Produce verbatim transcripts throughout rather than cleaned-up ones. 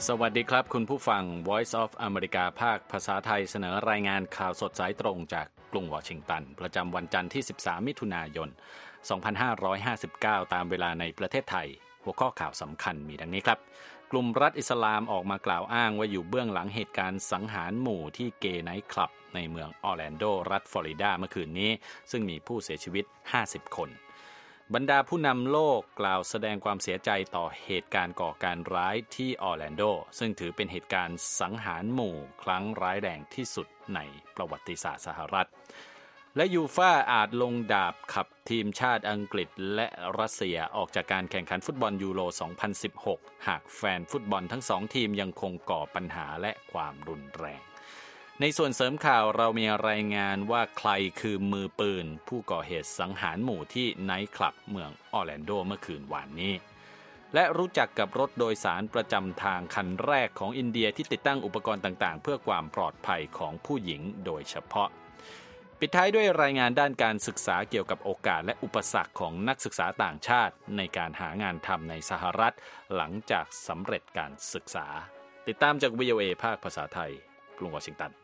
สวัสดีครับคุณผู้ฟัง Voice of America ภาคภาษาไทยเสนอรายงานข่าวสดสายตรงจากกรุงวอชิงตันประจำวันจันทร์ที่สิบสามมิถุนายนสองพันห้าร้อยห้าสิบเก้าตามเวลาในประเทศไทยหัวข้อข่าวสำคัญมีดังนี้ครับกลุ่มรัฐอิสลามออกมากล่าวอ้างว่าอยู่เบื้องหลังเหตุการณ์สังหารหมู่ที่เกย์ไนท์คลับในเมืองออร์แลนโดรัฐฟลอริดาเมื่อคืนนี้ซึ่งมีผู้เสียชีวิตห้าสิบคนบรรดาผู้นำโลกกล่าวแสดงความเสียใจต่อเหตุการณ์ก่อการร้ายที่ออร์แลนโดซึ่งถือเป็นเหตุการณ์สังหารหมู่ครั้งร้ายแรงที่สุดในประวัติศาสตร์สหรัฐและยูฟ่าอาจลงดาบขับทีมชาติอังกฤษและรัสเซียออกจากการแข่งขันฟุตบอลยูโร สองพันสิบหก หากแฟนฟุตบอลทั้งสองทีมยังคงก่อปัญหาและความรุนแรงในส่วนเสริมข่าวเรามีรายงานว่าใครคือมือปืนผู้ก่อเหตุสังหารหมู่ที่ไนท์คลับเมืองออร์แลนโดเมื่อคืนวานนี้และรู้จักกับรถโดยสารประจำทางคันแรกของอินเดียที่ติดตั้งอุปกรณ์ต่างๆเพื่อความปลอดภัยของผู้หญิงโดยเฉพาะปิดท้ายด้วยรายงานด้านการศึกษาเกี่ยวกับโอกาสและอุปสรรคของนักศึกษาต่างชาติในการหางานทำในสหรัฐหลังจากสำเร็จการศึกษาติดตามจาก วี โอ เอ ภาคภาษาไทยกรุงวอชิงตัน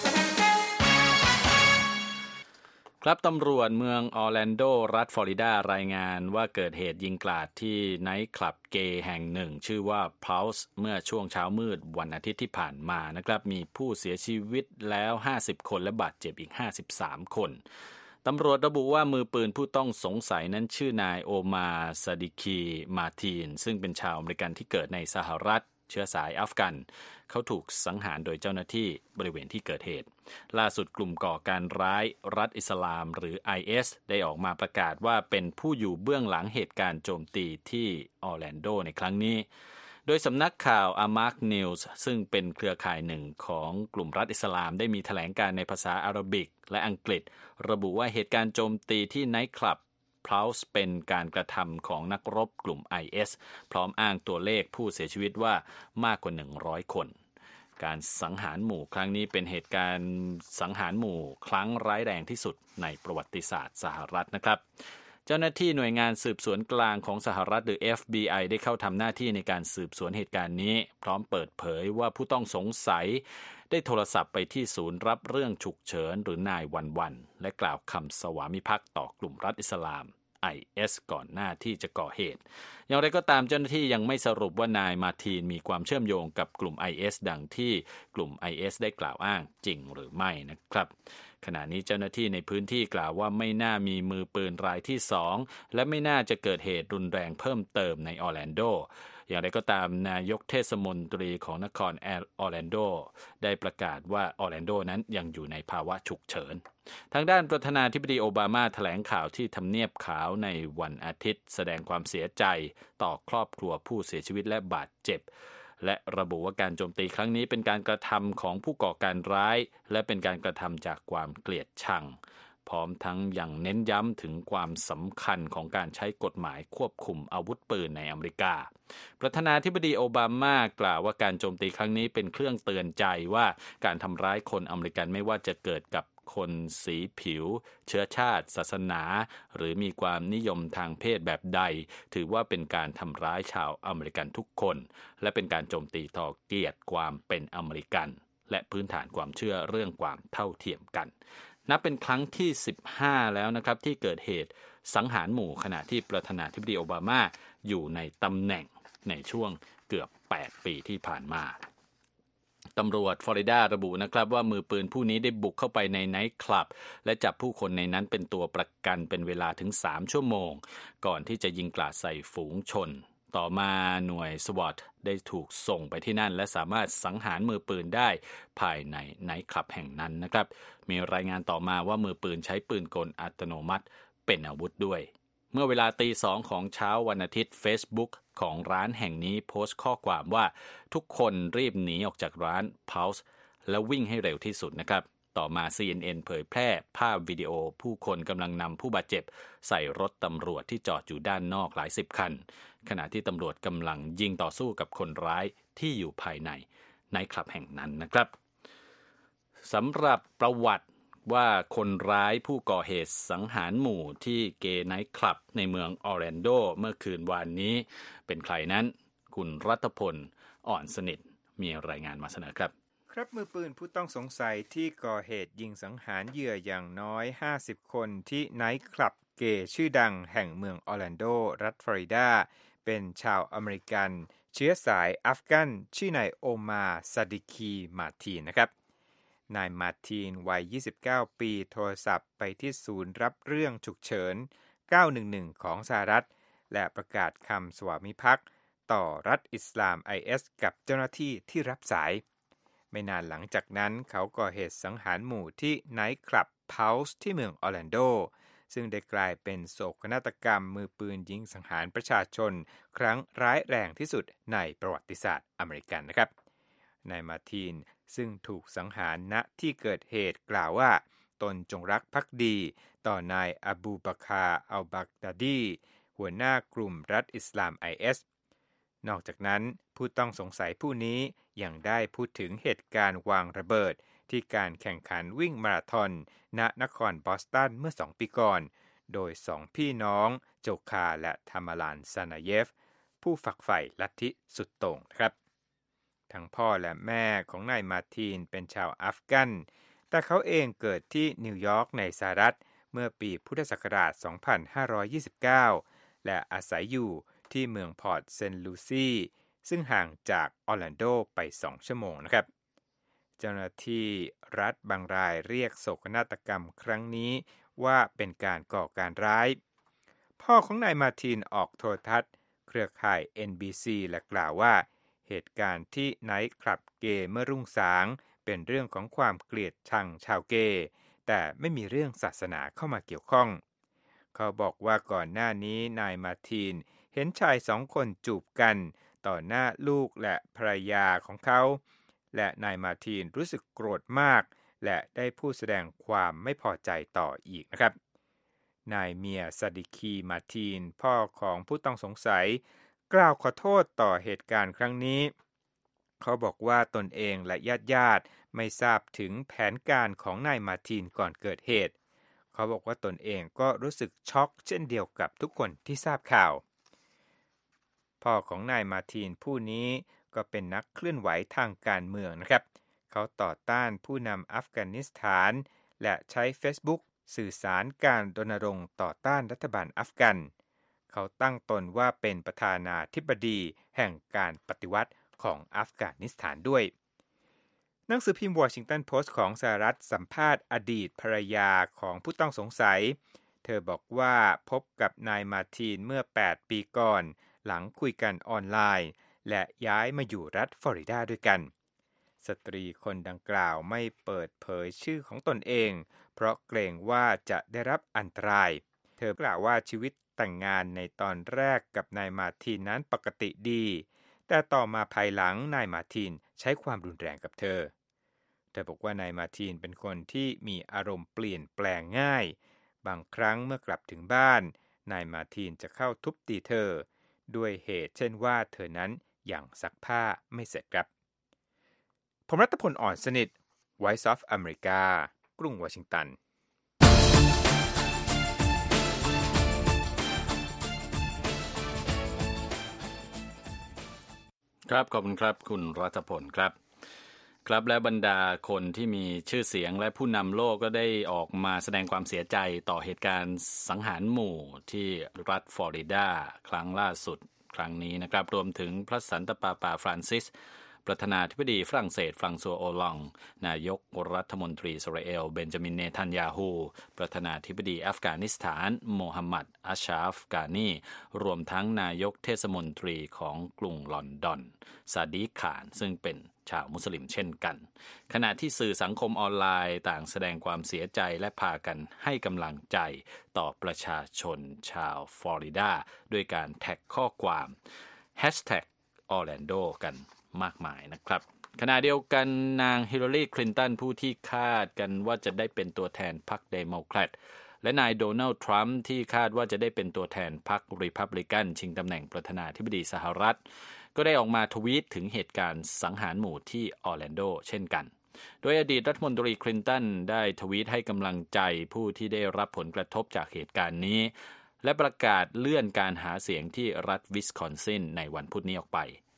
ครับตำรวจเมืองออร์แลนโดรัฐฟลอริดารายงานว่าเกิดเหตุยิงกราดที่ไนท์คลับเกย์แห่งหนึ่งชื่อว่า Pulse เมื่อช่วงเช้ามืดวันอาทิตย์ที่ผ่านมานะครับมีผู้เสียชีวิตแล้วห้าสิบคนและบาดเจ็บอีกห้าสิบสามคนตำรวจระบุว่ามือปืนผู้ต้องสงสัยนั้นชื่อนายโอมาซาดิคีมาทีนซึ่งเป็นชาวอเมริกันที่เกิดในสหรัฐเชื้อสายอัฟกันเขาถูกสังหารโดยเจ้าหน้าที่บริเวณที่เกิดเหตุล่าสุดกลุ่มก่อการร้ายรัฐอิสลามหรือ ไอ เอส ได้ออกมาประกาศว่าเป็นผู้อยู่เบื้องหลังเหตุการณ์โจมตีที่ออร์แลนโดในครั้งนี้โดยสำนักข่าวอามาร์กนิวส์ซึ่งเป็นเครือข่ายหนึ่งของกลุ่มรัฐอิสลามได้มีแถลงการในภาษาอาหรับิกและอังกฤษระบุว่าเหตุการณ์โจมตีที่ไนท์คลับPulse เป็นการกระทำของนักรบกลุ่ม ไอ เอส พร้อมอ้างตัวเลขผู้เสียชีวิตว่ามากกว่าหนึ่งร้อยคนการสังหารหมู่ครั้งนี้เป็นเหตุการณ์สังหารหมู่ครั้งร้ายแรงที่สุดในประวัติศาสตร์สหรัฐนะครับเจ้าหน้าที่หน่วยงานสืบสวนกลางของสหรัฐหรือ เอฟ บี ไอ ได้เข้าทำหน้าที่ในการสืบสวนเหตุการณ์นี้พร้อมเปิดเผยว่าผู้ต้องสงสัยได้โทรศัพท์ไปที่ศูนย์รับเรื่องฉุกเฉินหรือนายวันวันและกล่าวคำสวามิภักดิ์ต่อกลุ่มรัฐอิสลามไอ เอส ก่อนหน้าที่จะก่อเหตุอย่างไรก็ตามเจ้าหน้าที่ยังไม่สรุปว่านายมาทีนมีความเชื่อมโยงกับกลุ่ม ไอ เอส ดังที่กลุ่ม ไอ เอส ได้กล่าวอ้างจริงหรือไม่นะครับขณะนี้เจ้าหน้าที่ในพื้นที่กล่าวว่าไม่น่ามีมือปืนรายที่สองและไม่น่าจะเกิดเหตุรุนแรงเพิ่มเติมในออร์แลนโดอย่างไรก็ตามนายกเทศมนตรีของนครออร์แลนโดได้ประกาศว่าออร์แลนโดนั้นยังอยู่ในภาวะฉุกเฉินทางด้านประธานาธิบดีโอบามาแถลงข่าวที่ทำเนียบขาวในวันอาทิตย์แสดงความเสียใจต่อครอบครัวผู้เสียชีวิตและบาดเจ็บและระบุว่าการโจมตีครั้งนี้เป็นการกระทำของผู้ก่อการร้ายและเป็นการกระทำจากความเกลียดชังพร้อมทั้งยังเน้นย้ำถึงความสำคัญของการใช้กฎหมายควบคุมอาวุธปืนในอเมริกาประธานาธิบดีโอบามากล่าวว่าการโจมตีครั้งนี้เป็นเครื่องเตือนใจว่าการทำร้ายคนอเมริกันไม่ว่าจะเกิดกับคนสีผิวเชื้อชาติศาสนาหรือมีความนิยมทางเพศแบบใดถือว่าเป็นการทำร้ายชาวอเมริกันทุกคนและเป็นการโจมตีต่อเกียรติความเป็นอเมริกันและพื้นฐานความเชื่อเรื่องความเท่าเทียมกันนับเป็นครั้งที่สิบห้าแล้วนะครับที่เกิดเหตุสังหารหมู่ขณะที่ประธานาธิบดีโอบามาอยู่ในตำแหน่งในช่วงเกือบแปดปีที่ผ่านมาตำรวจฟลอริดาระบุนะครับว่ามือปืนผู้นี้ได้บุกเข้าไปในไนท์คลับและจับผู้คนในนั้นเป็นตัวประกันเป็นเวลาถึงสามชั่วโมงก่อนที่จะยิงกราดใส่ฝูงชนต่อมาหน่วยสวอตได้ถูกส่งไปที่นั่นและสามารถสังหารมือปืนได้ภายในไนท์คลับแห่งนั้นนะครับมีรายงานต่อมาว่ามือปืนใช้ปืนกลอัตโนมัติเป็นอาวุธด้วยเมื่อเวลาตีสองของเช้าวันอาทิตย์ Facebook ของร้านแห่งนี้โพสต์ข้อความว่าทุกคนรีบหนีออกจากร้าน Pulse แล้ววิ่งให้เร็วที่สุดนะครับต่อมา ซี เอ็น เอ็น เผยแพร่ภาพวิดีโอผู้คนกำลังนำผู้บาดเจ็บใส่รถตำรวจที่จอดอยู่ด้านนอกหลายสิบคันขณะที่ตำรวจกำลังยิงต่อสู้กับคนร้ายที่อยู่ภายในไนท์คลับแห่งนั้นนะครับสำหรับประวัติว่าคนร้ายผู้ก่อเหตุสังหารหมู่ที่เกย์ไนท์คลับในเมืองออร์แลนโดเมื่อคืนวานนี้เป็นใครนั้นคุณรัฐพลอ่อนสนิทมีรายงานมาเสนอครับครับมือปืนผู้ต้องสงสัยที่ก่อเหตุยิงสังหารเหยื่ออย่างน้อยห้าสิบคนที่ไนท์คลับเกย์ชื่อดังแห่งเมืองออร์แลนโดรัฐฟลอริดาเป็นชาวอเมริกันเชื้อสายอัฟกันชื่อนายโอมาซาดิคีมาร์ทีนนะครับนายมาร์ทีนวัยยี่สิบเก้าปีโทรศัพท์ไปที่ศูนย์รับเรื่องฉุกเฉินเก้าหนึ่งหนึ่งของสหรัฐและประกาศคำสวามิภักดิ์ต่อรัฐอิสลาม ไอ เอส กับเจ้าหน้าที่ที่รับสายไม่นานหลังจากนั้นเขาก่อเหตุสังหารหมู่ที่ไนท์คลับเพาส์ที่เมืองออร์แลนโดซึ่งได้กลายเป็นโศกนาฏกรรมมือปืนยิงสังหารประชาชนครั้งร้ายแรงที่สุดในประวัติศาสตร์อเมริกันนะครับนายมาร์ทีนซึ่งถูกสังหารณที่เกิดเหตุกล่าวว่าตนจงรักภักดีต่อนายอบูบักร อัลบักดาดีหัวหน้ากลุ่มรัฐอิสลาม ไอ เอสนอกจากนั้นผู้ต้องสงสัยผู้นี้ยังได้พูดถึงเหตุการณ์วางระเบิดที่การแข่งขันวิ่งมาราธอนณนครบอสตันเมื่อสองปีก่อนโดยสองพี่น้องโจคาและทามาลานซานาเยฟผู้ฝักใฝ่ลัทธิสุดโต่งครับทั้งพ่อและแม่ของนายมาร์ทีนเป็นชาวอัฟกันแต่เขาเองเกิดที่นิวยอร์กในสหรัฐเมื่อปีพุทธศักราชสองพันห้าร้อยยี่สิบเก้าและอาศัยอยู่ที่เมืองพอร์ตเซนต์ลูซี่ซึ่งห่างจากออร์แลนโดไปสองชั่วโมงนะครับเจ้าหน้าที่รัฐบางรายเรียกโศกนาฏกรรมครั้งนี้ว่าเป็นการก่อการร้ายพ่อของนายมาร์ทีนออกโทรทัศน์เครือข่าย เอ็น บี ซี และกล่าวว่าเหตุการณ์ที่ไนท์คลับเกย์เมื่อรุ่งสางเป็นเรื่องของความเกลียดชังชาวเกย์แต่ไม่มีเรื่องศาสนาเข้ามาเกี่ยวข้องเขาบอกว่าก่อนหน้านี้นายมาร์ทีนเห็นชายสองคนจูบกันต่อหน้าลูกและภรรยาของเขาและนายมาร์ทีนรู้สึกโกรธมากและได้พูดแสดงความไม่พอใจต่ออีกนะครับนายเมียซาดิคีมาร์ทีนพ่อของผู้ต้องสงสัยกล่าวขอโทษต่อเหตุการณ์ครั้งนี้เขาบอกว่าตนเองและญาติๆไม่ทราบถึงแผนการของนายมาร์ทีนก่อนเกิดเหตุเขาบอกว่าตนเองก็รู้สึกช็อกเช่นเดียวกับทุกคนที่ทราบข่าวพ่อของนายมาร์ทีนผู้นี้ก็เป็นนักเคลื่อนไหวทางการเมืองนะครับเขาต่อต้านผู้นำอัฟกานิสถานและใช้ Facebook สื่อสารการรณรงค์ต่อต้านรัฐบาลอัฟกันเขาตั้งตนว่าเป็นประธานาธิบดีแห่งการปฏิวัติของอัฟกานิสถานด้วยหนังสือพิมพ์วอชิงตันโพสต์ของสหรัฐสัมภาษณ์อดีตภรรยาของผู้ต้องสงสัยเธอบอกว่าพบกับนายมาร์ทีนเมื่อแปดปีก่อนหลังคุยกันออนไลน์และย้ายมาอยู่รัฐฟลอริดาด้วยกันสตรีคนดังกล่าวไม่เปิดเผยชื่อของตนเองเพราะเกรงว่าจะได้รับอันตรายเธอกล่าวว่าชีวิตแต่งงานในตอนแรกกับนายมาร์ทีนนั้นปกติดีแต่ต่อมาภายหลังนายมาร์ทีนใช้ความรุนแรงกับเธอเธอบอกว่านายมาร์ทีนเป็นคนที่มีอารมณ์เปลี่ยนแปลงง่ายบางครั้งเมื่อกลับถึงบ้านนายมาร์ทีนจะเข้าทุบตีเธอด้วยเหตุเช่นว่าเธอนั้นยังซักผ้าไม่เสร็จครับผมรัตพล อ่อนสนิท Voice of America กรุงวอชิงตันครับขอบคุณครับคุณรัตพลครับครับและบรรดาคนที่มีชื่อเสียงและผู้นำโลกก็ได้ออกมาแสดงความเสียใจต่อเหตุการณ์สังหารหมู่ที่รัฐฟลอริดาครั้งล่าสุดครั้งนี้นะครับรวมถึงพระสันตะปาปาฟรานซิสประธานาธิบดีฝรั่งเศสฟรังซัวโอลองด์นายกรัฐมนตรีอิสราเอลเบนจามินเนทันยาฮูประธานาธิบดีอัฟกานิสถานโมฮัมหมัดอัชชาฟกานีรวมทั้งนายกเทศมนตรีของกรุงลอนดอนซาดีกข่านซึ่งเป็นชาวมุสลิมเช่นกันขณะที่สื่อสังคมออนไลน์ต่างแสดงความเสียใจและพากันให้กำลังใจต่อประชาชนชาวฟลอริดาด้วยการแท็กข้อความ แฮชแท็ก ออร์แลนโด กันมากมายนะครับขณะเดียวกันนางฮิลลารีคลินตันผู้ที่คาดกันว่าจะได้เป็นตัวแทนพรรคเดโมแครตและนายโดนัลด์ทรัมป์ที่คาดว่าจะได้เป็นตัวแทนพรรครีพับลิกันชิงตำแหน่งประธานาธิบดีสหรัฐก็ได้ออกมาทวีตถึงเหตุการณ์สังหารหมู่ที่ออร์แลนโดเช่นกันโดยอดีตรัฐมนตรีคลินตันได้ทวีตให้กำลังใจผู้ที่ได้รับผลกระทบจากเหตุการณ์นี้และประกาศเลื่อนการหาเสียงที่รัฐวิสคอนซินในวันพุธนี้ออกไป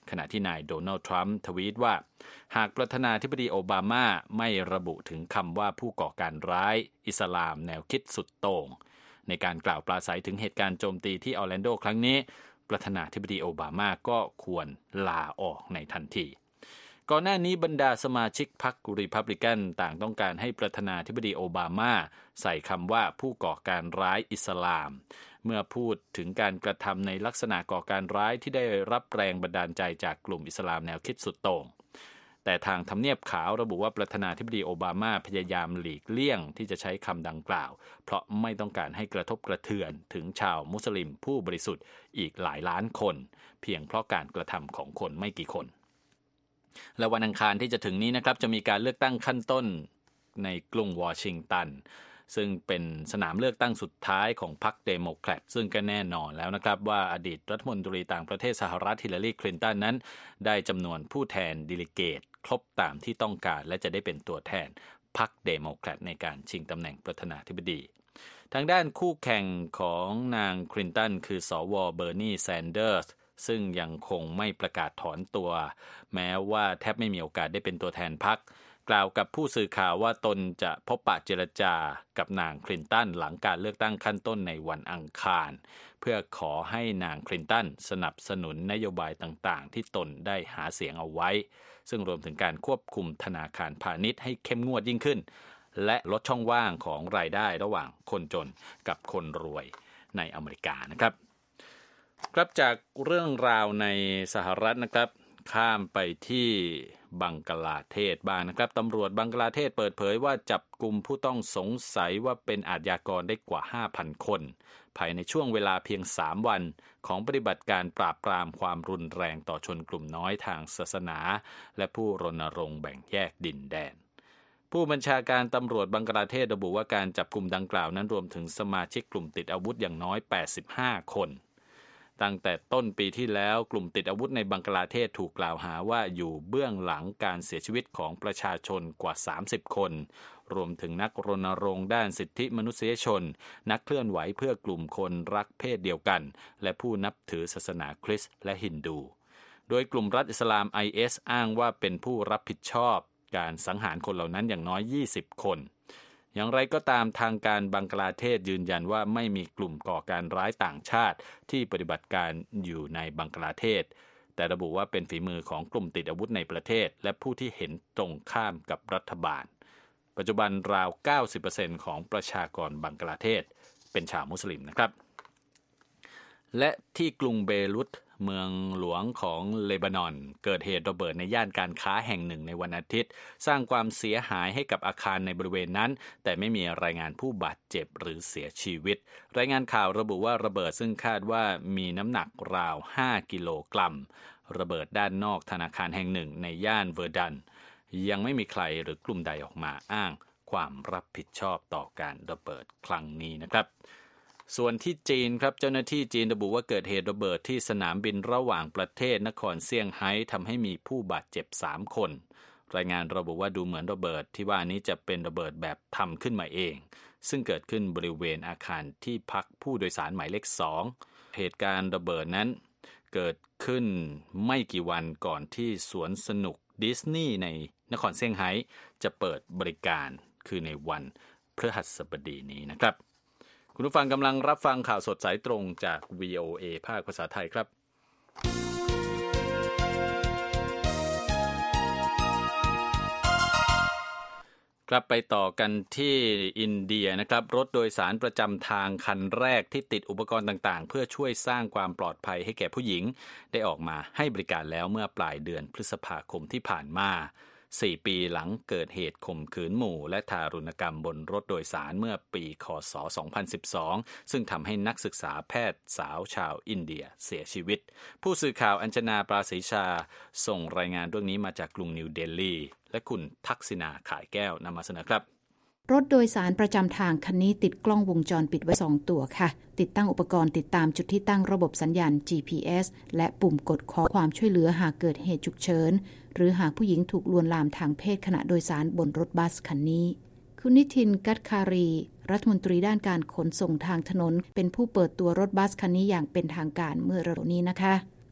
ขณะที่นายโดนัลด์ทรัมป์ทวีตว่าหากประธานาธิบดีโอบามาไม่ระบุถึงคำว่าผู้ก่อการร้ายอิสลามแนวคิดสุดโต่งในการกล่าวปราศัยถึงเหตุการณ์โจมตีที่ออร์แลนโดครั้งนี้ประธานาธิบดีโอบามาก็ควรลาออกในทันทีก่อนหน้านี้บรรดาสมาชิกพรรครีพับลิกันต่างต้องการให้ประธานาธิบดีโอบามาใส่คำว่าผู้ก่อการร้ายอิสลามเมื่อพูดถึงการกระทำในลักษณะก่อการร้ายที่ได้รับแรงบันดาลใจจากกลุ่มอิสลามแนวคิดสุดโต่งแต่ทางทำเนียบขาวระบุว่าประธานาธิบดีโอบามาพยายามหลีกเลี่ยงที่จะใช้คำดังกล่าวเพราะไม่ต้องการให้กระทบกระเทือนถึงชาวมุสลิมผู้บริสุทธิ์อีกหลายล้านคนเพียงเพราะการกระทำของคนไม่กี่คนและวันอังคารที่จะถึงนี้นะครับจะมีการเลือกตั้งขั้นต้นในกรุงวอชิงตันซึ่งเป็นสนามเลือกตั้งสุดท้ายของพรรคเดโมแครตซึ่งก็แน่นอนแล้วนะครับว่าอดีตรัฐมนตรีต่างประเทศสหรัฐฮิลลารีคลินตันนั้นได้จำนวนผู้แทนเดลิเกตครบตามที่ต้องการและจะได้เป็นตัวแทนพรรคเดโมแครตในการชิงตำแหน่งประธานาธิบดีทางด้านคู่แข่งของนางคลินตันคือสวเบอร์นีแซนเดอร์สซึ่งยังคงไม่ประกาศถอนตัวแม้ว่าแทบไม่มีโอกาสได้เป็นตัวแทนพรรคกล่าวกับผู้สื่อข่าวว่าตนจะพบปะเจรจากับนางคลินตันหลังการเลือกตั้งขั้นต้นในวันอังคารเพื่อขอให้นางคลินตันสนับสนุนนโยบายต่างๆที่ตนได้หาเสียงเอาไว้ซึ่งรวมถึงการควบคุมธนาคารพาณิชย์ให้เข้มงวดยิ่งขึ้นและลดช่องว่างของรายได้ระหว่างคนจนกับคนรวยในอเมริกานะครับครับจากเรื่องราวในสหรัฐนะครับข้ามไปที่บังกลาเทศบ้างนะครับตำรวจบังกลาเทศเปิดเผยว่าจับกุมผู้ต้องสงสัยว่าเป็นอาชญากรได้กว่า ห้าพัน คนภายในช่วงเวลาเพียงสามวันของปฏิบัติการปราบปรามความรุนแรงต่อชนกลุ่มน้อยทางศาสนาและผู้รณรงค์แบ่งแยกดินแดนผู้บัญชาการตำรวจบังกลาเทศระบุว่าการจับกุมดังกล่าวนั้นรวมถึงสมาชิกกลุ่มติดอาวุธอย่างน้อยแปดสิบห้าคนตั้งแต่ต้นปีที่แล้วกลุ่มติดอาวุธในบังกลาเทศถูกกล่าวหาว่าอยู่เบื้องหลังการเสียชีวิตของประชาชนกว่าสามสิบคนรวมถึงนักรณรงค์ด้านสิทธิมนุษยชนนักเคลื่อนไหวเพื่อกลุ่มคนรักเพศเดียวกันและผู้นับถือศาสนาคริสต์และฮินดูโดยกลุ่มรัฐอิสลาม ไอ เอส อ้างว่าเป็นผู้รับผิดชอบการสังหารคนเหล่านั้นอย่างน้อยยี่สิบคนอย่างไรก็ตามทางการบังกลาเทศยืนยันว่าไม่มีกลุ่มก่อการร้ายต่างชาติที่ปฏิบัติการอยู่ในบังกลาเทศแต่ระบุว่าเป็นฝีมือของกลุ่มติดอาวุธในประเทศและผู้ที่เห็นตรงข้ามกับรัฐบาลปัจจุบันราว เก้าสิบเปอร์เซ็นต์ ของประชากรบังกลาเทศเป็นชาวมุสลิมนะครับและที่กรุงเบรุตเมืองหลวงของเลบานอนเกิดเหตุระเบิดในย่านการค้าแห่งหนึ่งในวันอาทิตย์สร้างความเสียหายให้กับอาคารในบริเวณนั้นแต่ไม่มีรายงานผู้บาดเจ็บหรือเสียชีวิตรายงานข่าวระบุว่าระเบิดซึ่งคาดว่ามีน้ำหนักราวห้ากิโลกรัมระเบิดด้านนอกธนาคารแห่งหนึ่งในย่านเวอร์ดันยังไม่มีใครหรือกลุ่มใดออกมาอ้างความรับผิดชอบต่อการระเบิดครั้งนี้นะครับส่วนที่จีนครับเจ้าหน้าที่จีนระบุว่าเกิดเหตุระเบิดที่สนามบินระหว่างประเทศนครเซี่ยงไฮ้ทำให้มีผู้บาดเจ็บสามคนรายงานระบุว่าดูเหมือนระเบิดที่ว่านี้จะเป็นระเบิดแบบทำขึ้นมาเองซึ่งเกิดขึ้นบริเวณอาคารที่พักผู้โดยสารหมายเลขสองเหตุการณ์ระเบิดนั้นเกิดขึ้นไม่กี่วันก่อนที่สวนสนุกดิสนีย์ในนครเซี่ยงไฮ้จะเปิดบริการคือในวันพฤหัสบดีนี้นะครับคุณผู้ฟังกำลังรับฟังข่าวสดสายตรงจาก วี โอ เอ ภาคภาษาไทยครับกลับไปต่อกันที่อินเดียนะครับรถโดยสารประจำทางคันแรกที่ติดอุปกรณ์ต่างๆเพื่อช่วยสร้างความปลอดภัยให้แก่ผู้หญิงได้ออกมาให้บริการแล้วเมื่อปลายเดือนพฤษภาคมที่ผ่านมาสี่ปีหลังเกิดเหตุข่มขืนหมู่และทารุณกรรมบนรถโดยสารเมื่อปีค.ศ. สองพันสิบสองซึ่งทำให้นักศึกษาแพทย์สาวชาวอินเดียเสียชีวิตผู้สื่อข่าวอัญชนาปราศรีชาส่งรายงานเรื่องนี้มาจากกรุงนิวเดลีและคุณทักษิณาขายแก้วนำมาเสนอครับรถโดยสารประจำทางคันนี้ติดกล้องวงจรปิดไว้สองตัวค่ะติดตั้งอุปกรณ์ติดตามจุดที่ตั้งระบบสัญญาณ จี พี เอส และปุ่มกดขอความช่วยเหลือหากเกิดเหตุฉุกเฉินหรือหากผู้หญิงถูกลวนลามทางเพศขณะโดยสารบนรถบัสคันนี้คุณนิติน กัดคารีรัฐมนตรีด้านการขนส่งทางถนนเป็นผู้เปิดตัวรถบัสคันนี้อย่างเป็นทางการเมื่อเร็วนี้นะคะ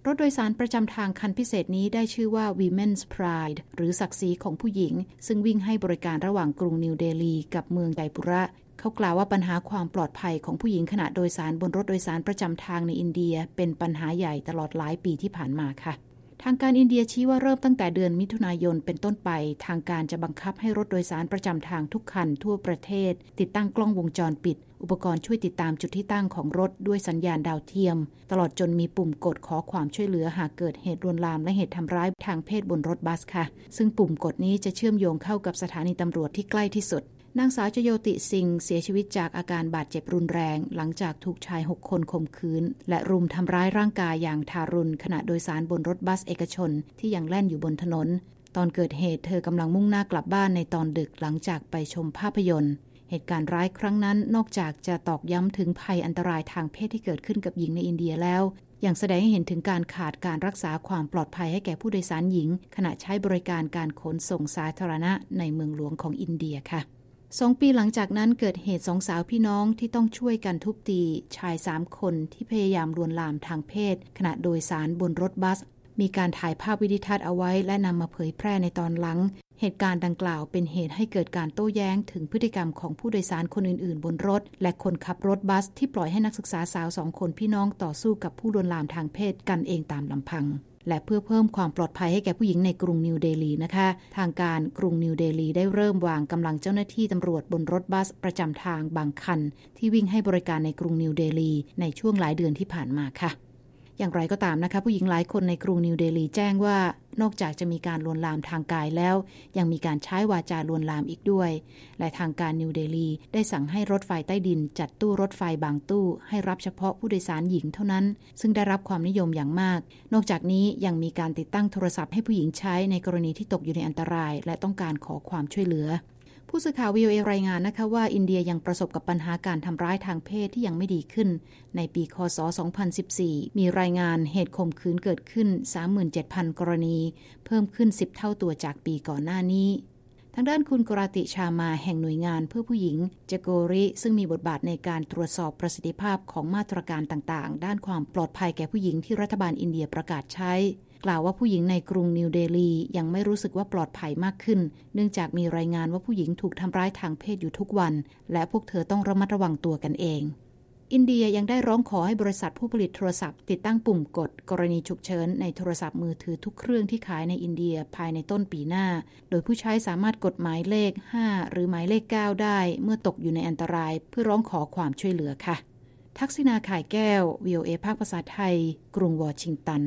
รถโดยสารประจำทางคันพิเศษนี้ได้ชื่อว่า Women's Pride หรือศักดิ์ศรีของผู้หญิงซึ่งวิ่งให้บริการระหว่างกรุงนิวเดลีกับเมืองไจปุระเขากล่าวว่าปัญหาความปลอดภัยของผู้หญิงขณะโดยสารบนรถโดยสารประจำทางในอินเดียเป็นปัญหาใหญ่ตลอดหลายปีที่ผ่านมาค่ะทางการอินเดียชี้ว่าเริ่มตั้งแต่เดือนมิถุนายนเป็นต้นไปทางการจะบังคับให้รถโดยสารประจำทางทุกคันทั่วประเทศติดตั้งกล้องวงจรปิดอุปกรณ์ช่วยติดตามจุดที่ตั้งของรถด้วยสัญญาณดาวเทียมตลอดจนมีปุ่มกดขอความช่วยเหลือหากเกิดเหตุลวนลามและเหตุทำร้ายทางเพศบนรถบัสค่ะซึ่งปุ่มกดนี้จะเชื่อมโยงเข้ากับสถานีตำรวจที่ใกล้ที่สุดนางสาวจโยติสิงห์เสียชีวิตจากอาการบาดเจ็บรุนแรงหลังจากถูกชายหกคนข่มขืนและรุมทำร้ายร่างกายอย่างทารุณขณะโดยสารบนรถบัสเอกชนที่ยังแล่นอยู่บนถนนตอนเกิดเหตุเธอกำลังมุ่งหน้ากลับบ้านในตอนดึกหลังจากไปชมภาพยนตร์เหตุการณ์ร้ายครั้งนั้นนอกจากจะตอกย้ำถึงภัยอันตรายทางเพศที่เกิดขึ้นกับหญิงในอินเดียแล้วยังแสดงให้เห็นถึงการขาดการรักษาความปลอดภัยให้แก่ผู้โดยสารหญิงขณะใช้บริการการขนส่งสาธารณะในเมืองหลวงของอินเดียค่ะสองปีหลังจากนั้นเกิดเหตุสองสาวพี่น้องที่ต้องช่วยกันทุบตีชายสามคนที่พยายามลวนลามทางเพศขณะโดยสารบนรถบัสมีการถ่ายภาพวิดีทัศน์เอาไว้และนำมาเผยแพร่ในตอนหลังเหตุการณ์ดังกล่าวเป็นเหตุให้เกิดการโต้แย้งถึงพฤติกรรมของผู้โดยสารคนอื่นๆบนรถและคนขับรถบัสที่ปล่อยให้นักศึกษาสาวสองคนพี่น้องต่อสู้กับผู้ลวนลามทางเพศกันเองตามลำพังและเพื่อเพิ่มความปลอดภัยให้แก่ผู้หญิงในกรุงนิวเดลีนะคะทางการกรุงนิวเดลีได้เริ่มวางกำลังเจ้าหน้าที่ตำรวจบนรถบัสประจำทางบางคันที่วิ่งให้บริการในกรุงนิวเดลีในช่วงหลายเดือนที่ผ่านมาค่ะอย่างไรก็ตามนะคะผู้หญิงหลายคนในกรุงนิวเดลีแจ้งว่านอกจากจะมีการลวนลามทางกายแล้วยังมีการใช้วาจาลวนลามอีกด้วยและทางการนิวเดลีได้สั่งให้รถไฟใต้ดินจัดตู้รถไฟบางตู้ให้รับเฉพาะผู้โดยสารหญิงเท่านั้นซึ่งได้รับความนิยมอย่างมากนอกจากนี้ยังมีการติดตั้งโทรศัพท์ให้ผู้หญิงใช้ในกรณีที่ตกอยู่ในอันตรายและต้องการขอความช่วยเหลือผู้สื่อข่าว วี โอ เอ รายงานนะคะว่าอินเดียยังประสบกับปัญหาการทำร้ายทางเพศที่ยังไม่ดีขึ้นในปีค.ศ. สองพันสิบสี่มีรายงานเหตุข่มขืนเกิดขึ้น สามหมื่นเจ็ดพัน กรณีเพิ่มขึ้นสิบเท่าตัวจากปีก่อนหน้านี้ทางด้านคุณกราติชามาแห่งหน่วยงานเพื่อผู้หญิงเจโกริซึ่งมีบทบาทในการตรวจสอบประสิทธิภาพของมาตรการต่างๆด้านความปลอดภัยแก่ผู้หญิงที่รัฐบาลอินเดียประกาศใช้กล่าวว่าผู้หญิงในกรุงนิวเดลียังไม่รู้สึกว่าปลอดภัยมากขึ้นเนื่องจากมีรายงานว่าผู้หญิงถูกทำร้ายทางเพศอยู่ทุกวันและพวกเธอต้องระมัดระวังตัวกันเองอินเดียยังได้ร้องขอให้บริษัทผู้ผลิตโทรศัพท์ติดตั้งปุ่มกดกรณีฉุกเฉินในโทรศัพท์มือถือทุกเครื่องที่ขายในอินเดียภายในต้นปีหน้าโดยผู้ใช้สามารถกดหมายเลขห้าหรือหมายเลขเก้าได้เมื่อตกอยู่ในอันตรายเพื่อร้องขอความช่วยเหลือค่ะทักษิณาข่ายแก้ว วี โอ เอ ภาคภาษาไทยกรุงวอชิงตัน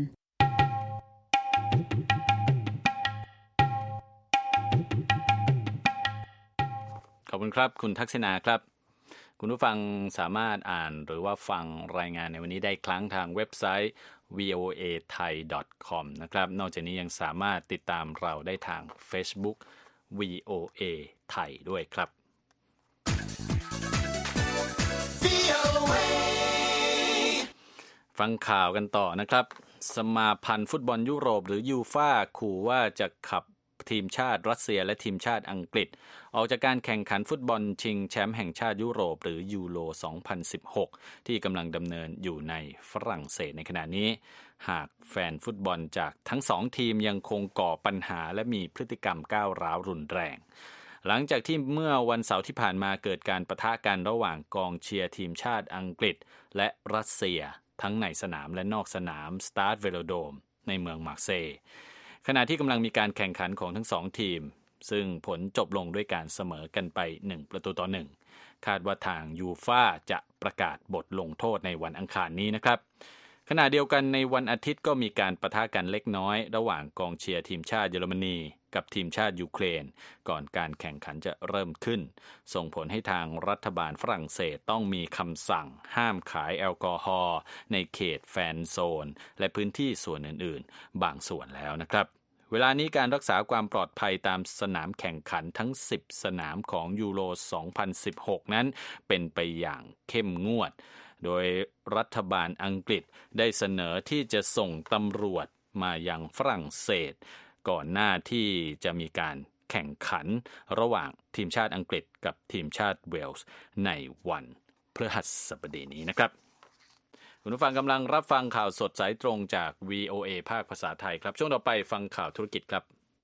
ขอบคุณครับคุณทักษิณาครับคุณผู้ฟังสามารถอ่านหรือว่าฟังรายงานในวันนี้ได้ครั้งทางเว็บไซต์ วี โอ เอ ไทย ดอท คอม นะครับนอกจากนี้ยังสามารถติดตามเราได้ทาง Facebook วี โอ เอ ไทยด้วยครับฟังข่าวกันต่อนะครับสมาพันธ์ฟุตบอลยุโรปหรือยูฟ่าขู่ว่าจะขับทีมชาติรัสเซียและทีมชาติอังกฤษออกจากการแข่งขันฟุตบอลชิงแชมป์แห่งชาติยุโรปหรือยูโร สองพันสิบหก ที่กำลังดำเนินอยู่ในฝรั่งเศสในขณะนี้หากแฟนฟุตบอลจากทั้งสองทีมยังคงก่อปัญหาและมีพฤติกรรมก้าวร้าวรุนแรงหลังจากที่เมื่อวันเสาร์ที่ผ่านมาเกิดการปะทะกันระหว่างกองเชียร์ทีมชาติอังกฤษและรัสเซียทั้งในสนามและนอกสนามสตาร์ดเวโลโดมในเมืองมาร์เซย์ขณะที่กำลังมีการแข่งขันของทั้งสองทีมซึ่งผลจบลงด้วยการเสมอกันไปหนึ่งประตูต่อหนึ่งคาดว่าทางยูฟ่าจะประกาศบทลงโทษในวันอังคารนี้นะครับขณะเดียวกันในวันอาทิตย์ก็มีการปะทะกันเล็กน้อยระหว่างกองเชียร์ทีมชาติเยอรมนีกับทีมชาติยูเครนก่อนการแข่งขันจะเริ่มขึ้นส่งผลให้ทางรัฐบาลฝรั่งเศสต้องมีคำสั่งห้ามขายแอลกอฮอล์ในเขตแฟนโซนและพื้นที่ส่วนอื่นๆบางส่วนแล้วนะครับเวลานี้การรักษาความปลอดภัยตามสนามแข่งขันทั้งสิบสนามของยูโร สองพันสิบหก นั้นเป็นไปอย่างเข้มงวดโดยรัฐบาลอังกฤษได้เสนอที่จะส่งตำรวจมายังฝรั่งเศสก่อนหน้าที่จะมีการแข่งขันระหว่างทีมชาติอังกฤษกับทีมชาติเวลส์ในวันพฤหัสบดีนี้นะครับคุณผู้ฟังกำลังรับฟังข่าวสดสายตรงจาก วี โอ เอ ภาคภาษาไทยครับช่วงต่อไปฟังข่าวธุรกิจครับ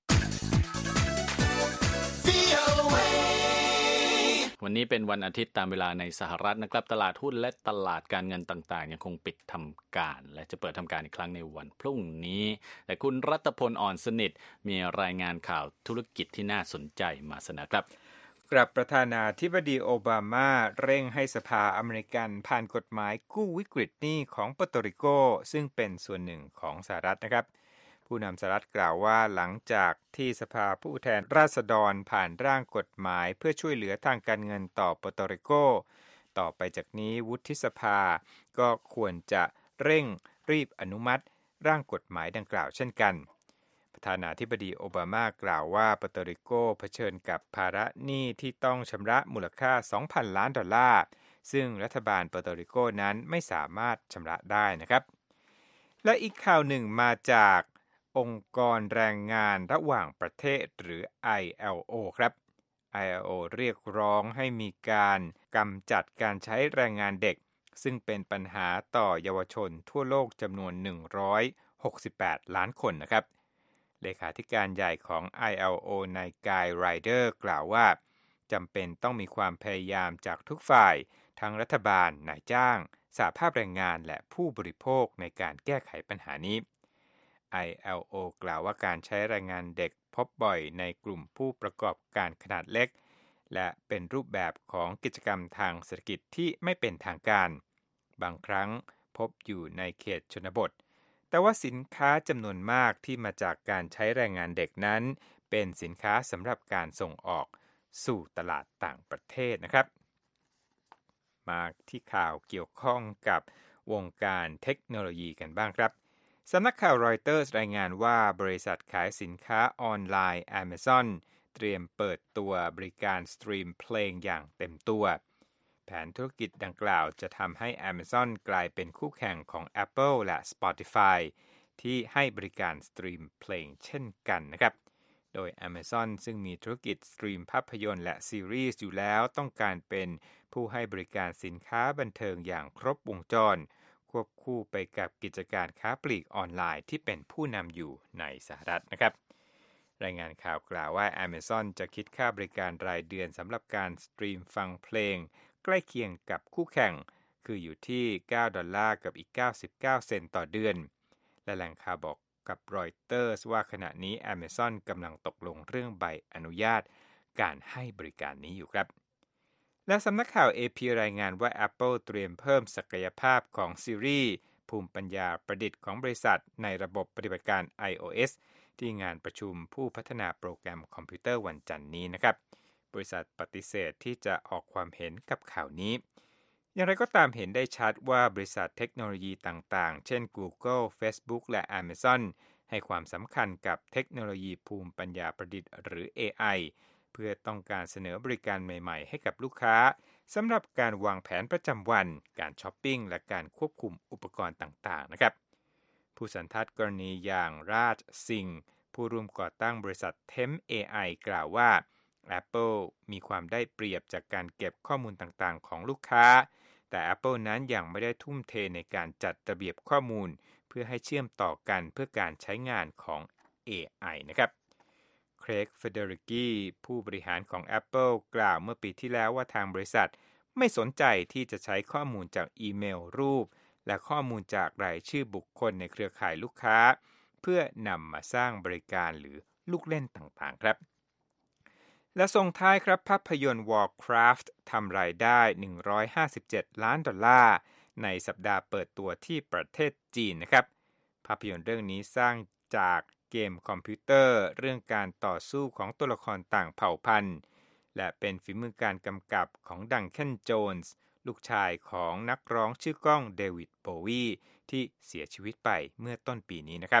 วันนี้เป็นวันอาทิตย์ตามเวลาในสหรัฐนะครับตลาดหุ้นและตลาดการเงินต่างๆยังคงปิดทำการและจะเปิดทำการอีกครั้งในวันพรุ่งนี้แต่คุณรัตพลอ่อนสนิทมีรายงานข่าวธุรกิจที่น่าสนใจมาเสนอครับกลับประธานาธิบดีโอบามาเร่งให้สภาอเมริกันผ่านกฎหมายกู้วิกฤตหนี้ของเปอร์โตริโกซึ่งเป็นส่วนหนึ่งของสหรัฐนะครับผู้นำสหรัฐกล่าวว่าหลังจากที่สภาผู้แทนราษฎรผ่านร่างกฎหมายเพื่อช่วยเหลือทางการเงินต่อเปอร์โตริโกต่อไปจากนี้วุฒิสภาก็ควรจะเร่งรีบอนุมัติร่างกฎหมายดังกล่าวเช่นกันประธานาธิบดีโอบามากล่าวว่าเปอร์โตริโกเผชิญกับภาระหนี้ที่ต้องชำระมูลค่า สองพัน ล้านดอลลาร์ซึ่งรัฐบาลเปอร์โตริโกนั้นไม่สามารถชำระได้นะครับและอีกข่าวหนึ่งมาจากองค์กรแรงงานระหว่างประเทศหรือ ไอ แอล โอ ครับ ไอ แอล โอ เรียกร้องให้มีการกำจัดการใช้แรงงานเด็กซึ่งเป็นปัญหาต่อเยาวชนทั่วโลกจำนวนหนึ่งร้อยหกสิบแปดล้านคนนะครับเลขาธิการใหญ่ของ ไอ แอล โอ นายกายไรเดอร์กล่าวว่าจำเป็นต้องมีความพยายามจากทุกฝ่ายทั้งรัฐบาลนายจ้างสหภาพแรงงานและผู้บริโภคในการแก้ไขปัญหานี้ไอ แอล โอ กล่าวว่าการใช้แรงงานเด็กพบบ่อยในกลุ่มผู้ประกอบการขนาดเล็กและเป็นรูปแบบของกิจกรรมทางเศรษฐกิจที่ไม่เป็นทางการบางครั้งพบอยู่ในเขตชนบทแต่ว่าสินค้าจำนวนมากที่มาจากการใช้แรงงานเด็กนั้นเป็นสินค้าสำหรับการส่งออกสู่ตลาดต่างประเทศนะครับมาที่ข่าวเกี่ยวข้องกับวงการเทคโนโลยีกันบ้างครับสำนักข่าวรอยเตอร์สรายงานว่าบริษัทขายสินค้าออนไลน์ Amazon เตรียมเปิดตัวบริการสตรีมเพลงอย่างเต็มตัวแผนธุรกิจดังกล่าวจะทำให้ Amazon กลายเป็นคู่แข่งของ Apple และ Spotify ที่ให้บริการสตรีมเพลงเช่นกันนะครับโดย Amazon ซึ่งมีธุรกิจสตรีมภาพยนตร์และซีรีส์อยู่แล้วต้องการเป็นผู้ให้บริการสินค้าบันเทิงอย่างครบวงจรควบคู่ไปกับกิจการค้าปลีกออนไลน์ที่เป็นผู้นำอยู่ในสหรัฐนะครับรายงานข่าวกล่าวว่า Amazon จะคิดค่าบริการรายเดือนสำหรับการสตรีมฟังเพลงใกล้เคียงกับคู่แข่งคืออยู่ที่เก้าดอลลาร์กับอีกเก้าสิบเก้าเซนต์ต่อเดือนและแหล่งข่าวบอกกับรอยเตอร์สว่าขณะนี้ Amazon กำลังตกลงเรื่องใบอนุญาตการให้บริการนี้อยู่ครับและสำนักข่าว เอ พี รายงานว่า Apple เตรียมเพิ่มศักยภาพของ Siri ภูมิปัญญาประดิษฐ์ของบริษัทในระบบปฏิบัติการ iOS ที่งานประชุมผู้พัฒนาโปรแกรมคอมพิวเตอร์วันจันทร์นี้นะครับบริษัทปฏิเสธที่จะออกความเห็นกับข่าวนี้อย่างไรก็ตามเห็นได้ชัดว่าบริษัทเทคโนโลยีต่างๆเช่น Google Facebook และ Amazon ให้ความสำคัญกับเทคโนโลยีภูมิปัญญาประดิษฐ์หรือ เอ ไอ เพื่อต้องการเสนอบริการใหม่ๆให้กับลูกค้าสำหรับการวางแผนประจำวันการช้อปปิ้งและการควบคุมอุปกรณ์ต่างๆนะครับผู้สันทัดกรณีอย่างราชสิงห์ผู้ร่วมก่อตั้งบริษัท Temp เอ ไอ กล่าวว่า Apple มีความได้เปรียบจากการเก็บข้อมูลต่างๆของลูกค้าแต่ Apple นั้นยังไม่ได้ทุ่มเทในการจัดระเบียบข้อมูลเพื่อให้เชื่อมต่อกันเพื่อการใช้งานของ เอ ไอ นะครับเครก เฟเดริกีผู้บริหารของ Apple กล่าวเมื่อปีที่แล้วว่าทางบริษัทไม่สนใจที่จะใช้ข้อมูลจากอีเมลรูปและข้อมูลจากรายชื่อบุคคลในเครือข่ายลูกค้าเพื่อนำมาสร้างบริการหรือลูกเล่นต่างๆครับและส่งท้ายครับภาพยนตร์ Warcraft ทำรายได้หนึ่งร้อยห้าสิบเจ็ดล้านดอลลาร์ในสัปดาห์เปิดตัวที่ประเทศจีนนะครับภาพยนตร์เรื่องนี้สร้างจากเกมคอมพิวเตอร์เรื่องการต่อสู้ของตัวละครต่างเผ่าพันธุ์และเป็นฝีมือการกำกับของดังเคนโจนส์ลูกชายของนักร้องชื่อก้องเดวิดโบวีที่เสียชีวิตไปเมื่อต้นปีนี้นะครับ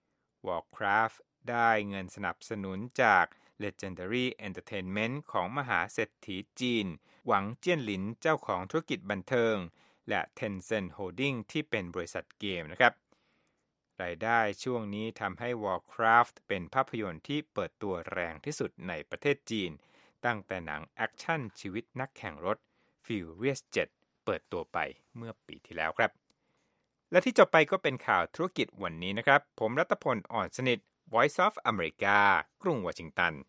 Warcraft ได้เงินสนับสนุนจาก Legendary Entertainment ของมหาเศรษฐีจีนหวังเจี้ยนหลินเจ้าของธุรกิจบันเทิงและ Tencent Holding ที่เป็นบริษัทเกมนะครับรายได้ช่วงนี้ทำให้ Warcraft เป็นภาพยนตร์ที่เปิดตัวแรงที่สุดในประเทศจีนตั้งแต่หนังแอคชั่นชีวิตนักแข่งรถ Furious เจ็ด เปิดตัวไปเมื่อปีที่แล้วครับและที่จบไปก็เป็นข่าวธุรกิจวันนี้นะครับผมรัตพลอ่อนสนิท Voice of America กรุงวอชิงตัน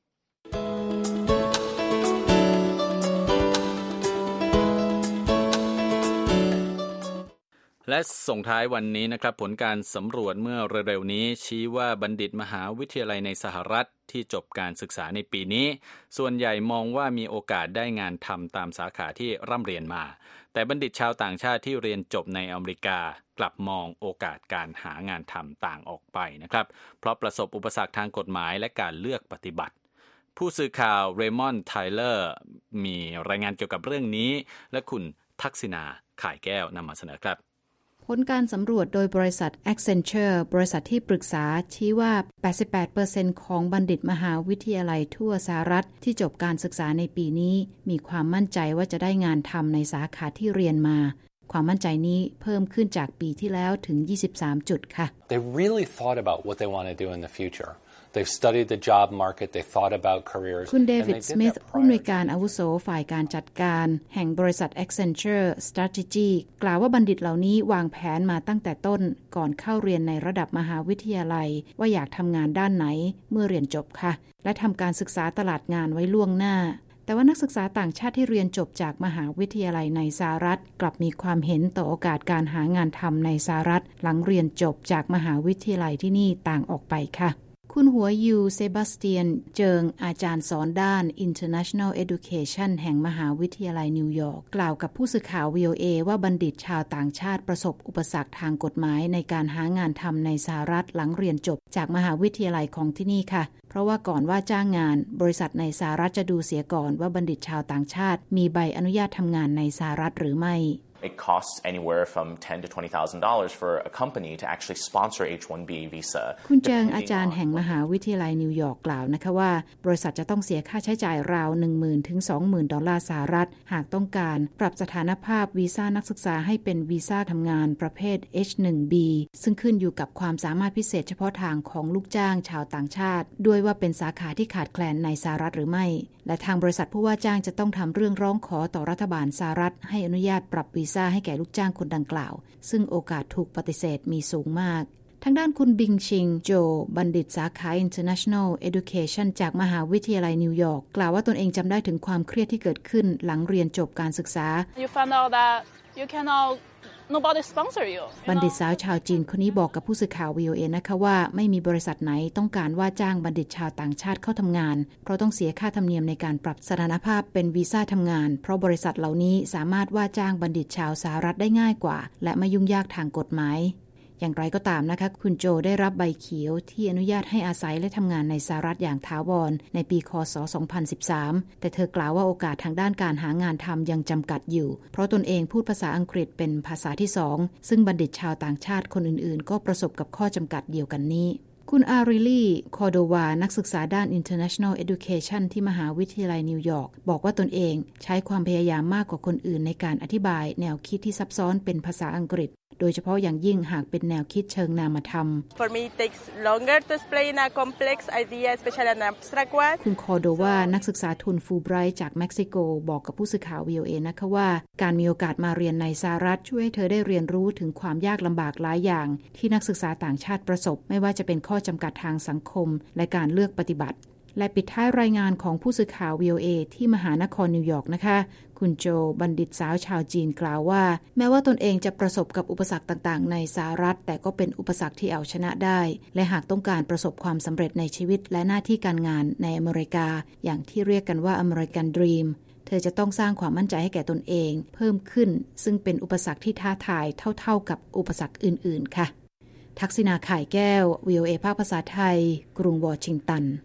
และส่งท้ายวันนี้นะครับผลการสำรวจเมื่อเร็วๆนี้ชี้ว่าบัณฑิตมหาวิทยาลัยในสหรัฐที่จบการศึกษาในปีนี้ส่วนใหญ่มองว่ามีโอกาสได้งานทำตามสาขาที่ร่ำเรียนมาแต่บัณฑิตชาวต่างชาติที่เรียนจบในอเมริกากลับมองโอกาสการหางานทำต่างออกไปนะครับเพราะประสบอุปสรรคทางกฎหมายและการเลือกปฏิบัติผู้สื่อข่าวเรมอนด์ ไทเลอร์มีรายงานเกี่ยวกับเรื่องนี้และคุณทักษิณาข่ายแก้วนำมาเสนอครับผลการสำรวจโดยบริษัท Accenture บริษัทที่ปรึกษาชี้ว่า แปดสิบแปดเปอร์เซ็นต์ ของบัณฑิตมหาวิทยาลัยทั่วสหรัฐที่จบการศึกษาในปีนี้มีความมั่นใจว่าจะได้งานทำในสาขาที่เรียนมาความมั่นใจนี้เพิ่มขึ้นจากปีที่แล้วถึงยี่สิบสามจุดค่ะ They really thought about what they want to do in the future.They've studied the job market, they thought about careers. คุณเดวิด สมิธ ผู้อำนวยการอาวุโสฝ่ายการจัดการแห่งบริษัท Accenture Strategy กล่าวว่าบัณฑิตเหล่านี้วางแผนมาตั้งแต่ต้นก่อนเข้าเรียนในระดับมหาวิทยาลัยว่าอยากทำงานด้านไหนเมื่อเรียนจบค่ะและทำการศึกษาตลาดงานไว้ล่วงหน้าแต่ว่านักศึกษาต่างชาติที่เรียนจบจากมหาวิทยาลัยในสหรัฐกลับมีความเห็นต่อโอกาสการหางานทำในสหรัฐหลังเรียนจบจากมหาวิทยาลัยที่นี่ต่างออกไปค่ะคุณหัวยูเซบาสเตียนเจิงอาจารย์สอนด้าน International Education แห่งมหาวิทยาลัยนิวยอร์กกล่าวกับผู้สื่อข่าว วี โอ เอ ว่าบัณฑิตชาวต่างชาติประสบอุปสรรคทางกฎหมายในการหางานทำในสหรัฐหลังเรียนจบจากมหาวิทยาลัยของที่นี่ค่ะเพราะว่าก่อนว่าจ้างงานบริษัทในสหรัฐจะดูเสียก่อนว่าบัณฑิตชาวต่างชาติมีใบอนุญาตทำงานในสหรัฐหรือไม่ It costs anywhere from ten to twenty thousand dollars for a company to actually sponsor เอช วัน บี visa คุณเจิงอาจารย์แห่งมหาวิทยาลัยนิวยอร์กกล่าวนะคะว่าบริษัทจะต้องเสียค่าใช้จ่ายราว หนึ่งหมื่น ถึง สองหมื่น ดอลลาร์สหรัฐหากต้องการปรับสถานภาพวีซ่านักศึกษาให้เป็นวีซ่าทำงานประเภท เอช วัน บี ซึ่งขึ้นอยู่กับความสามารถพิเศษเฉพาะทางของลูกจ้างชาวต่างชาติด้วยว่าเป็นสาขาที่ขาดแคลนในสหรัฐหรือไม่และทางบริษัทผู้ว่าจ้างจะต้องทำเรื่องร้องขอต่อรัฐบาลสหรัฐให้อนุญาตปรับวีซ่าให้แก่ลูกจ้างคนดังกล่าวซึ่งโอกาสถูกปฏิเสธมีสูงมากทางด้านคุณบิงชิงโจบัณฑิตสาขา International Education จากมหาวิทยาลัยนิวยอร์กกล่าวว่าตนเองจำได้ถึงความเครียดที่เกิดขึ้นหลังเรียนจบการศึกษา You found out that you cannot nobody sponsor you บัณฑิตสาวชาวจีนคนนี้บอกกับผู้สื่อข่าว วี โอ เอ นะคะว่าไม่มีบริษัทไหนต้องการว่าจ้างบัณฑิตชาวต่างชาติเข้าทำงานเพราะต้องเสียค่าธรรมเนียมในการปรับสถานภาพเป็นวีซ่าทำงานเพราะบริษัทเหล่านี้สามารถว่าจ้างบัณฑิตชาวสหรัฐได้ง่ายกว่าและไม่ยุ่งยากทางกฎหมายอย่างไรก็ตามนะคะคุณโจได้รับใบเขียวที่อนุญาตให้อาศัยและทำงานในสหรัฐอย่างถาวรในปีค.ศ. สองพันสิบสามแต่เธอกล่าวว่าโอกาสทางด้านการหางานทำยังจำกัดอยู่เพราะตนเองพูดภาษาอังกฤษเป็นภาษาที่สองซึ่งบัณฑิตชาวต่างชาติคนอื่นๆก็ประสบกับข้อจำกัดเดียวกันนี้คุณอาริลี่ คอร์โดวานักศึกษาด้าน International Education ที่มหาวิทยาลัยนิวยอร์กบอกว่าตนเองใช้ความพยายามมากกว่าคนอื่นในการอธิบายแนวคิดที่ซับซ้อนเป็นภาษาอังกฤษโดยเฉพาะอย่างยิ่งหากเป็นแนวคิดเชิงนามธรรม For me it takes longer to explain a complex idea especially an abstract one คุณคอร์โดวานักศึกษาทุนฟูไบรท์จากเม็กซิโกบอกกับผู้สื่อข่าว วี โอ เอ นะคะว่าการมีโอกาสมาเรียนในสหรัฐช่วยให้เธอได้เรียนรู้ถึงความยากลำบากหลายอย่างที่นักศึกษาต่างชาติประสบไม่ว่าจะเป็นข้อจำกัดทางสังคมและการเลือกปฏิบัติและปิดท้ายรายงานของผู้สื่อข่าว วี โอ เอ ที่มหานครนิวยอร์กนะคะคุณโจบัณฑิตสาวชาวจีนกล่าวว่าแม้ว่าตนเองจะประสบกับอุปสรรคต่างๆในสหรัฐแต่ก็เป็นอุปสรรคที่เอาชนะได้และหากต้องการประสบความสำเร็จในชีวิตและหน้าที่การงานในอเมริกาอย่างที่เรียกกันว่า American Dream เธอจะต้องสร้างความมั่นใจให้แก่ตนเองเพิ่มขึ้นซึ่งเป็นอุปสรรคที่ท้าทายเท่าๆกับอุปสรรคอื่นๆค่ะทักษิณาข่ายแก้ว วี โอ เอ ภาคภาษาไทยกรุงวอชิงตัน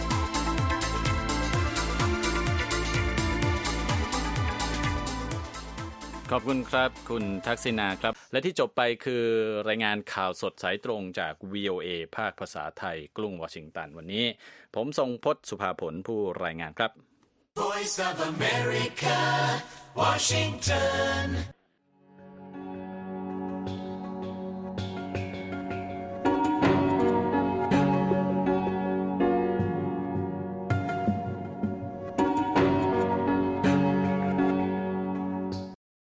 ขอบคุณครับคุณทักษิณาครับและที่จบไปคือรายงานข่าวสดสายตรงจาก วี โอ เอ ภาคภาษาไทยกรุงวอชิงตันวันนี้ผมทรงพจน์สุภาผลผู้รายงานครับ Voice of America Washington